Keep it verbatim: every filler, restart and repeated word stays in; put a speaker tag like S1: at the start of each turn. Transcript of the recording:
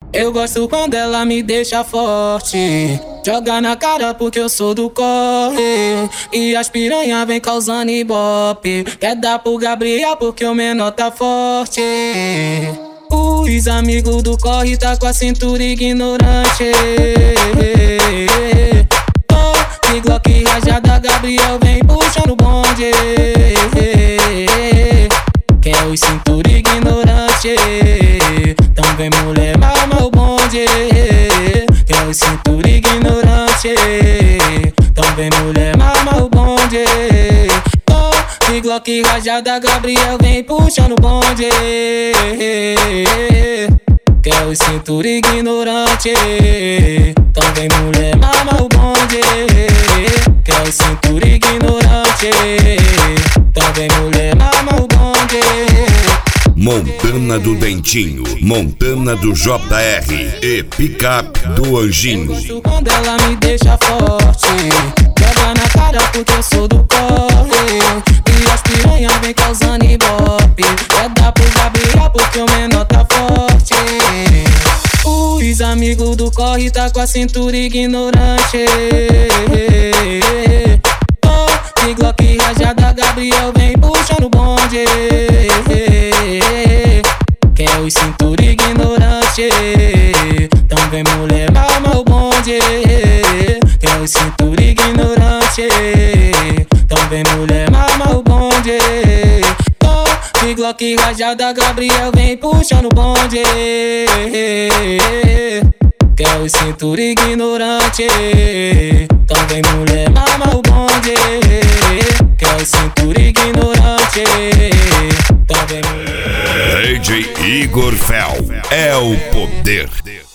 S1: Eu gosto quando ela me deixa forte, joga na cara porque eu sou do corre. E as piranha vem causando ibope, quer dar pro Gabriel porque o menor tá forte. Os amigos do corre tá com a cintura ignorante. Oh, de Glock rajada, Gabriel vem puxando o bonde. Quer os cintura ignorante, então vem mulher mama o bonde. Quer os cintura ignorante, então vem mulher mama o bonde. Oh, de Glock rajada, Gabriel vem puxando o bonde. Quer os cintura ignorante, então vem mulher mama o bonde. Quer os cintura ignorante, então vem mulher mama o bonde.
S2: Montana do Dentinho, Montana do J R e Picape do Anjinho.
S1: Eu gosto quando ela me deixa forte, joga na cara porque eu sou do corre. E as piranha vem causando ibope, quer dar pro Gabriel porque o menor tá forte. Os amigos do corre tá com a cintura ignorante. Oh, de Glock rajada, Gabriel vem puxando o bonde. Quer os cintura ignorante, então vem mulher mama o bonde. Quer os cintura ignorante, então vem mulher mama o bonde. Oh, de Glock rajada, Gabriel vem puxando o bonde. Quer os cintura ignorante, então vem mulher mama o bonde. Quer os cintura ignorante, então vem mulher.
S2: D J Igor Fel é o poder.